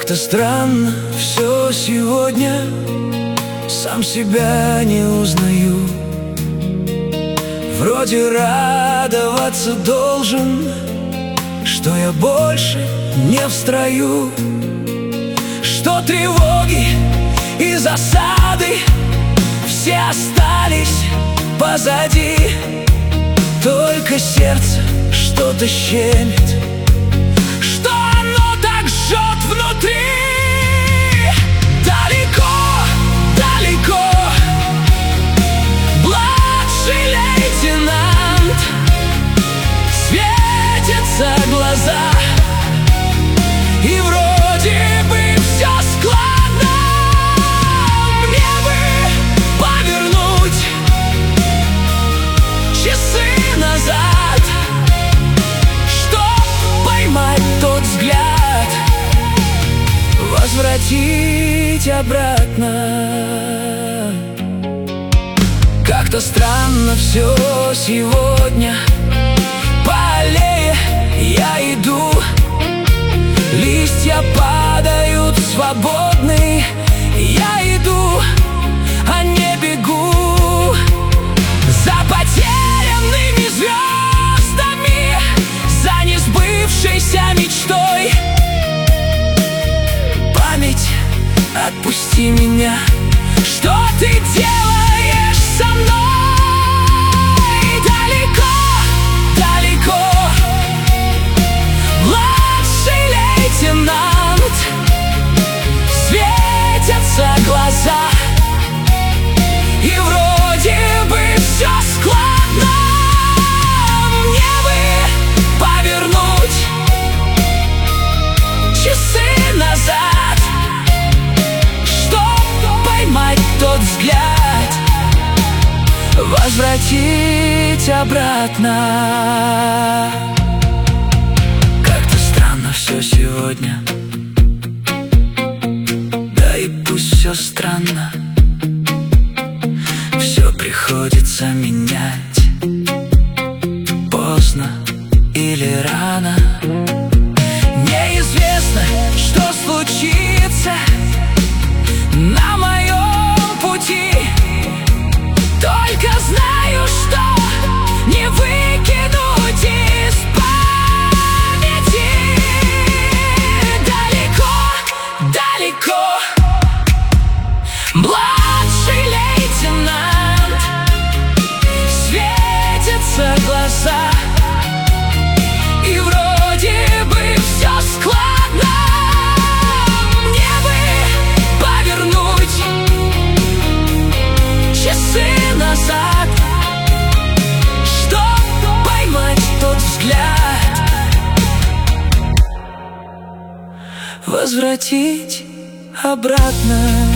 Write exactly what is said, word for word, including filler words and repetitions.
Как-то странно все сегодня, сам себя не узнаю. Вроде радоваться должен, что я больше не в строю, что тревоги и засады все остались позади. Только сердце что-то щемит, что оно так жжет внутри. Далеко, далеко младший лейтенант, светятся глаза, и вроде бы все складно. Мне бы повернуть часы назад, чтоб поймать тот взгляд, возвратить обратно. Как-то странно все сегодня, по аллее я иду, листья падают свободные, я иду, а не бегу за потерянными звездами, за несбывшейся мечтой. Память, отпусти меня, что ты делаешь со мной? Далеко, далеко младший лейтенант, светятся глаза, и вроде бы все складно. Мне бы повернуть часы назад, чтоб поймать тот взгляд, возвратить обратно. Как-то странно все сегодня, да и пусть все странно, все приходится менять, поздно или рано. Неизвестно, что случится на моем пути, только знаю, что не выкинуть из памяти. Далеко, далеко младший лейтенант, светятся глаза, и вроде бы все складно. Мне бы повернуть часы назад, чтоб поймать тот взгляд, возвратить обратно.